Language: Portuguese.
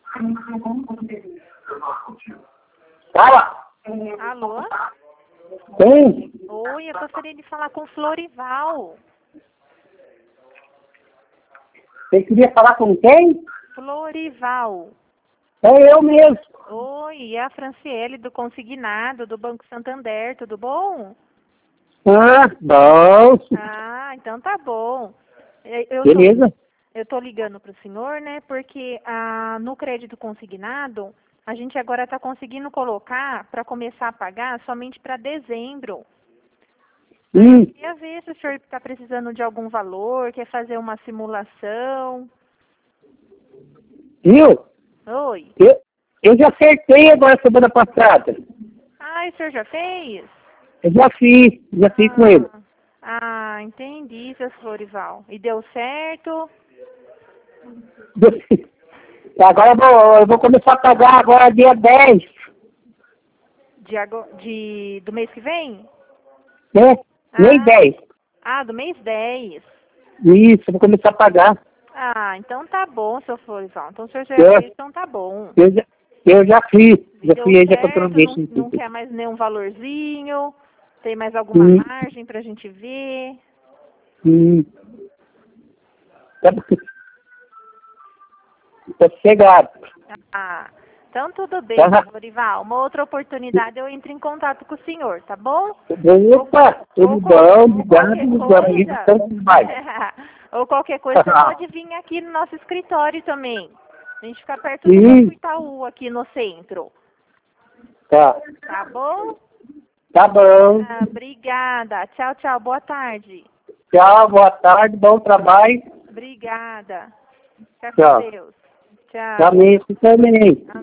Fala. Alô? Quem? Oi, eu gostaria de falar com o Florival. Você queria falar com quem? Florival. É eu mesmo. Oi, é a Franciele do Consignado, do Banco Santander, tudo bom? Ah, bom. Ah, então tá bom. Beleza. Eu tô ligando pro senhor, né, porque no crédito consignado, a gente agora tá conseguindo colocar para começar a pagar somente para dezembro. Queria ver se o senhor está precisando de algum valor, quer fazer uma simulação. Viu? Oi. Eu já acertei agora semana passada. Ah, o senhor já fez? Eu já fiz com ele. Ah, entendi, seu Florival. E deu certo? Agora eu vou começar a pagar agora dia 10. Do mês que vem? Né? Mês 10. Do mês 10. Isso, eu vou começar a pagar. Ah, então tá bom, seu Florival. Então o senhor já fez, então tá bom. Eu já fiz. Já Deu fui aí, já certo, controlei. não quer mais nenhum valorzinho? Tem mais alguma margem pra gente ver? Tá sossegado. Ah, então tudo bem, Tá. Florival. Uma outra oportunidade eu entro em contato com o senhor, tá bom? Opa, tudo bom, obrigado, Ou qualquer coisa, você pode vir aqui no nosso escritório também. A gente fica perto do Banco Itaú, aqui no centro. Tá. Tá bom? Tá bom. Obrigada. Tchau, tchau. Boa tarde. Tchau, boa tarde, bom trabalho. Obrigada. Fica Tchau. com Deus. Tchau. Amém, você também.